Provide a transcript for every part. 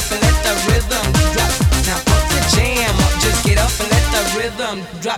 up and let the rhythm drop. Now pump the jam up, just get up and let the rhythm drop.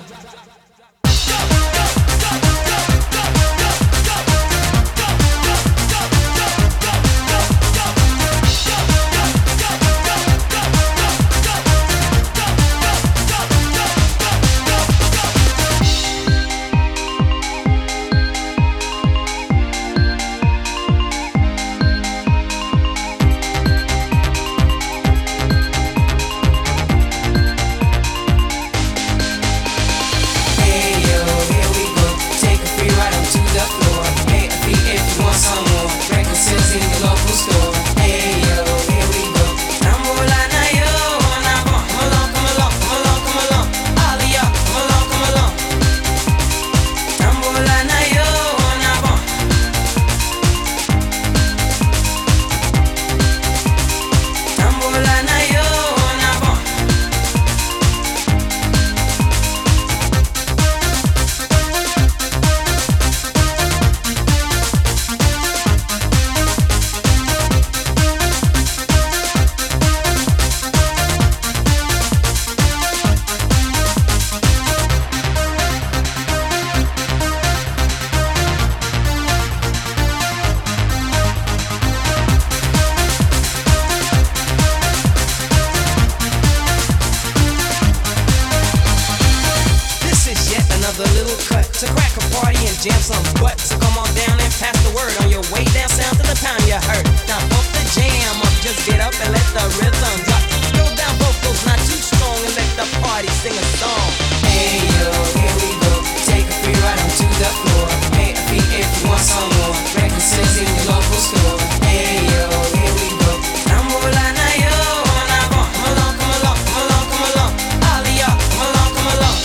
Another little cut to crack a party and jam some butt. So come on down and pass the word on your way down south to the pound you heard. Now pump the jam up, just get up and let the rhythm drop. Throw down vocals not too strong and let the party sing a song. Hey yo, here we go, take a free ride onto the floor. Pay a fee if you want some more. Record sales in your local store. Hey yo, here we go. Tambulana yo, come along, come along, come along, come along. Aliyah, come along, come along.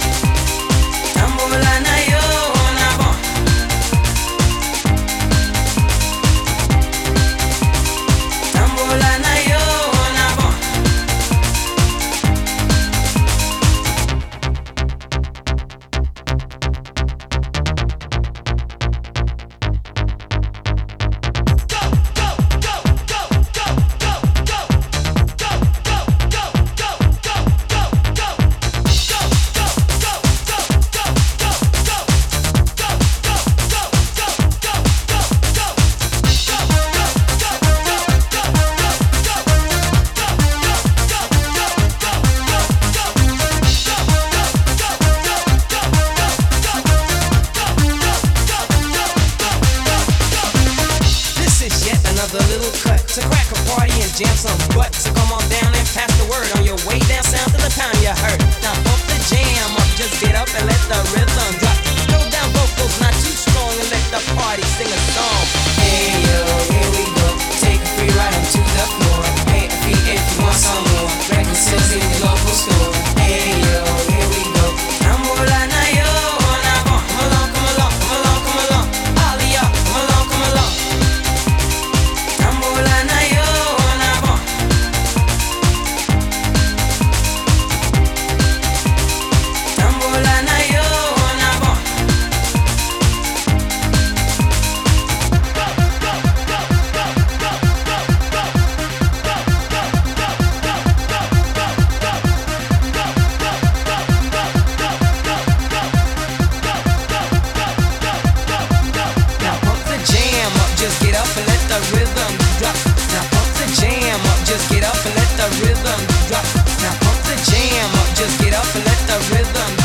Tambulana yo, Tambulana yo, another little cut to crack a party and jam some butt. So come on down and pass the word on your way down south to the pound you heard. Now pump the jam up, just get up and let the rhythm drop. Throw down vocals not too strong and let the party sing a song. Hey yo, here we go, take a free ride onto the floor. Pay a fee if you want some more. Record sales in your local store. Hey yo, here we go. Tambulana yo, come along, come along, come along, come along. Aliyah, come along, come along. Tambulana yo, Tambulana yo, Now pump the jam up, just get up and let the rhythm drop. Now pump the jam up, just get up and let the rhythm drop. Now pump the jam up, just get up and let the rhythm